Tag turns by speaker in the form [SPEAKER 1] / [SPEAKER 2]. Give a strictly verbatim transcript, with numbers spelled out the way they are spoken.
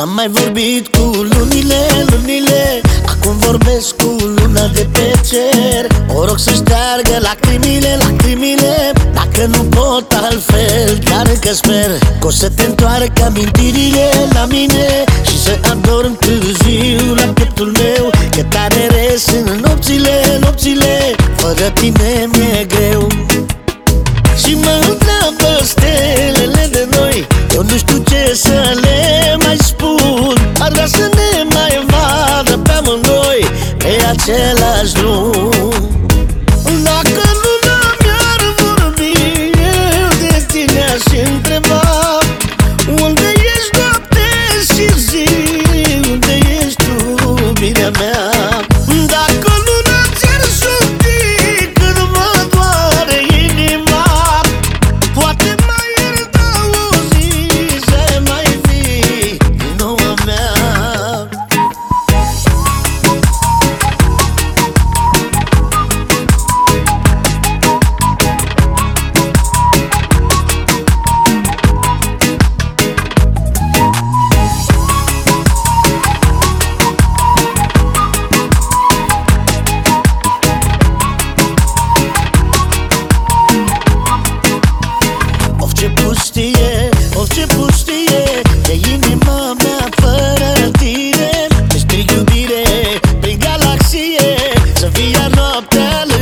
[SPEAKER 1] N-am mai vorbit cu lunile, lunile, acum vorbesc cu luna de pe cer. O rog să șteargă lacrimile, lacrimile, dacă nu pot altfel, chiar încă sper că o să te întoarcă amintirile la mine și să adorm târziu la pieptul meu, că tare rest în nopțile, nopțile, fără tine mi-e greu. Și mă întreabă stelele de noi, eu nu știu ce să le mai spun. Ar vrea să ne mai vadă pe amândoi pe același drum. Dacă luna mi-ar vorbi, eu de tine aș întreba: unde ești noapte și zi, unde ești tu, iubirea mea? Dacă luna ți-ar șopti când mă doare inima, poate mai ierta o zi să mai fii din nou a mea. Of, ce pustie, of, ce pustie e inima mea fără tine. Te strig iubire prin galaxie, să fie noaptea